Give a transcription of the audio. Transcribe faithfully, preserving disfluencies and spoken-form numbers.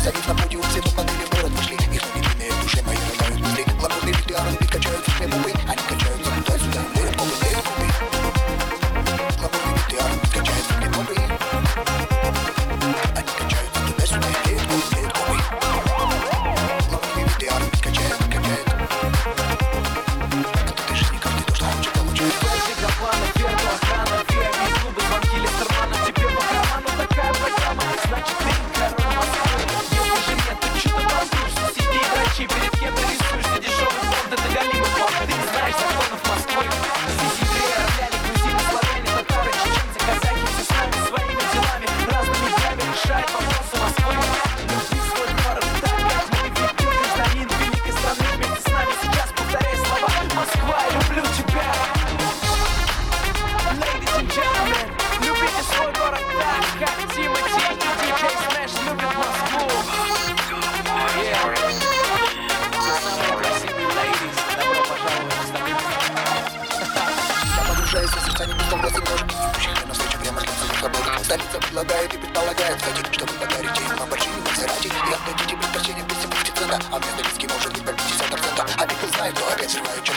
Посадив на подиум, все тут модели в город вышли. Их намеренные в душе мои рождают мысли. Главные биты армии качаются все мумы. Они качаются туда-сюда, леют колы, леют колы. Главные биты армии качаются все мумы. Они качаются туда-сюда, леют колы, леют колы. Главные биты армии качают, качают. А ты же не каждый то, что хочет получать. Клубы, звонки, лестермана. Тебе по карману такая программа. Значит ты король Москвы. Если же нет, ты что-то толкуешься. Сиди и дрочи, перед кем ты рисуешься. Дешевый фонд, это галимый фонд. Ты не знаешь законов Москвы. Здесь евреи, армяне, грузины, славяне, татары, чеченцы, казахи. Все с нами своими делами, разными днями решают вопросы Москвы. Люби свой город так, как мы. Ведь ты гражданин великой страны. Вместе с нами сейчас повторяй слова. Москва, я люблю тебя. Ladies and gentlemen, любите свой город так, как Тимати и диджей Смэш любят Москву. Yeah. Все самые красивые ladies, добро пожаловать в столицу. Я погружаюсь в созерцание пустого глаза ножки, идущих навстречу прямо к лицу свободы. Столица предлагает и предполагает, кстати, чтобы подарить ей ламборджини, Мазерати. И отдадите предпочтение без пятьдесят цента, а вместо виски может быть по пятьдесят процентов. А ведь вы знаете, кто опять срывает